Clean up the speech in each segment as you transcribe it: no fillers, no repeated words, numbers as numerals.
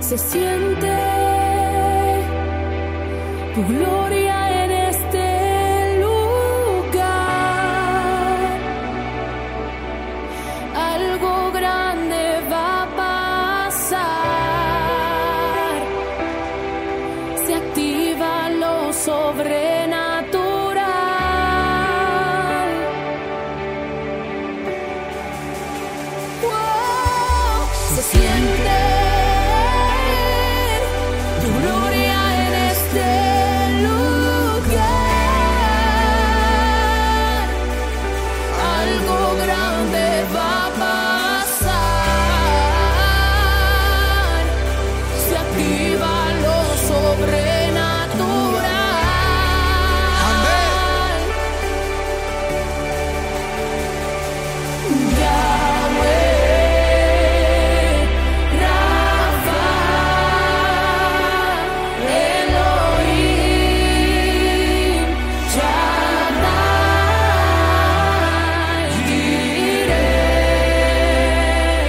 Se siente tu gloria en este lugar. Algo grande va a pasar. Se activa lo sobrenatural. Wow, se siente tu gloria en este lugar. Algo grande va a pasar. Se activa lo sobrenatural. Amén. Yahweh, Rafa, Elohim, Shaddai, Jireh,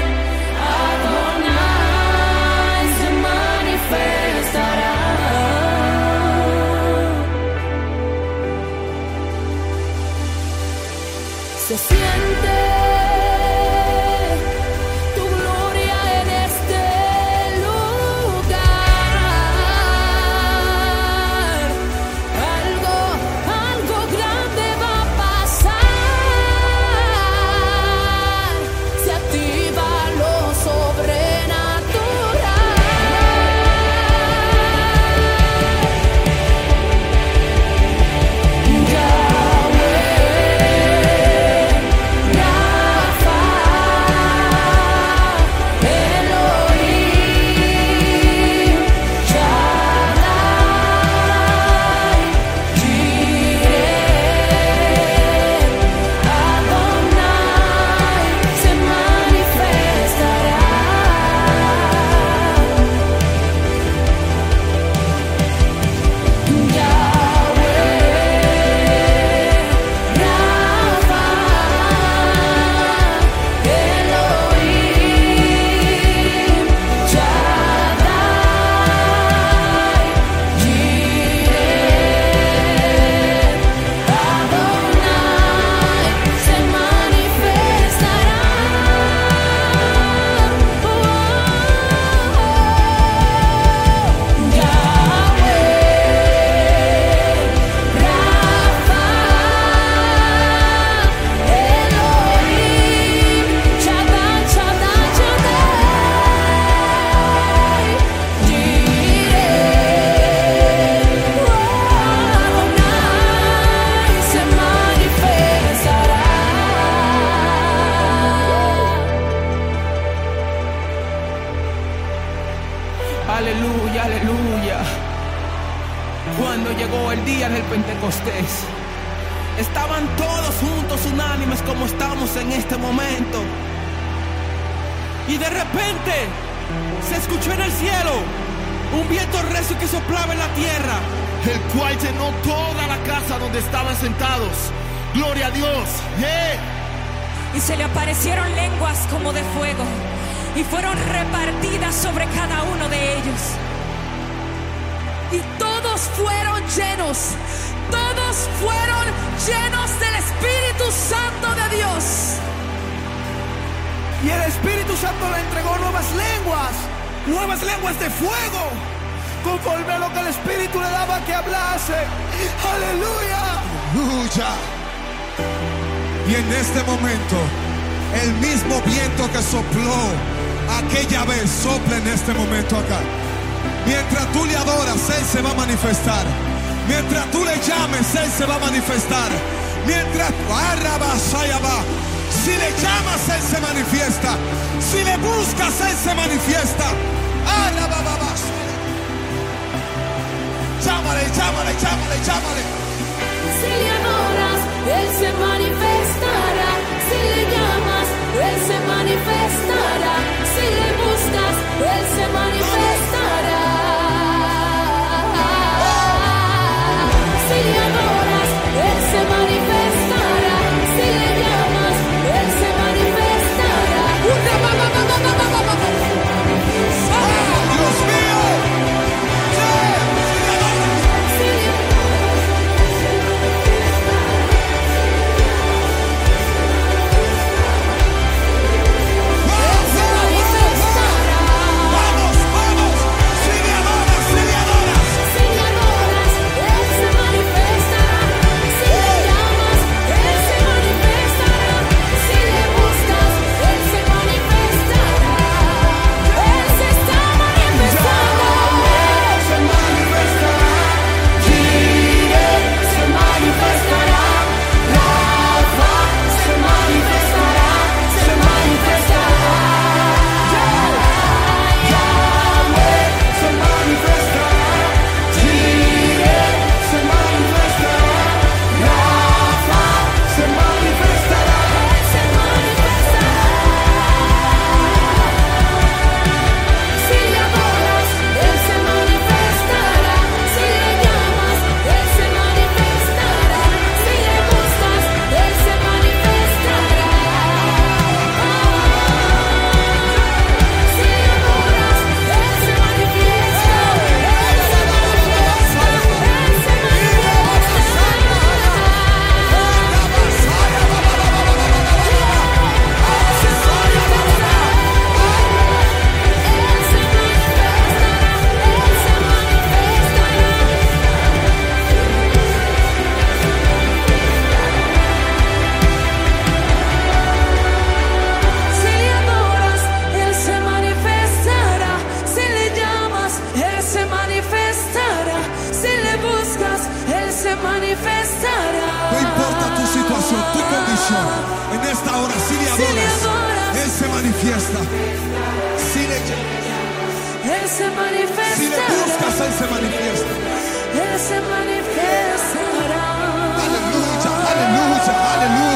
Adonai se manifestará. Se siente tu gloria en este lugar. Algo grande va a pasar. Se activa lo sobrenatural. Yahweh, Rafa, Elohim, Shaddai, Jireh, Adonai se manifestará. Yahweh, Rafa, Elohim, Shaddai, Jireh, Adonai se manifestará. Yahweh, Rafa, Elohim, Shaddai, Shaddai, Shaddai, Jireh, Adonai se manifestará. Aleluya, aleluya. Cuando llegó el día del Pentecostés, estaban todos juntos, unánimes como estamos en este momento. Y de repente se escuchó en el cielo un viento recio que soplaba en la tierra, el cual llenó toda la casa donde estaban sentados. Gloria a Dios. Y se le aparecieron lenguas como de fuego, y fueron repartidas sobre cada uno de ellos. Y todos fueron llenos del Espíritu Santo de Dios. Y el Espíritu Santo le entregó nuevas lenguas de fuego, conforme a lo que el Espíritu le daba que hablase. Aleluya. Aleluya. Y en este momento, el mismo viento que sopló aquella vez sopla en este momento acá. Mientras tú le adoras, Él se va a manifestar. Mientras tú le llames, Él se va a manifestar. Mientras si le llamas, Él se manifiesta. Si le buscas, Él se manifiesta. Llámale, llámale, llámale, llámale. Si le adoras, Él se manifestará. Si le llamas, Él se manifestará. Si le buscas, Él se manifestará. Si le adoras, Él se manifestará. Si le llamas, Él se manifestará. Dios mío. esta hora, si le adoras, Él se manifiesta. Si le Él se manifestará. Si le buscas, Él se manifiesta. Él se manifestará. Aleluya, aleluya, aleluya.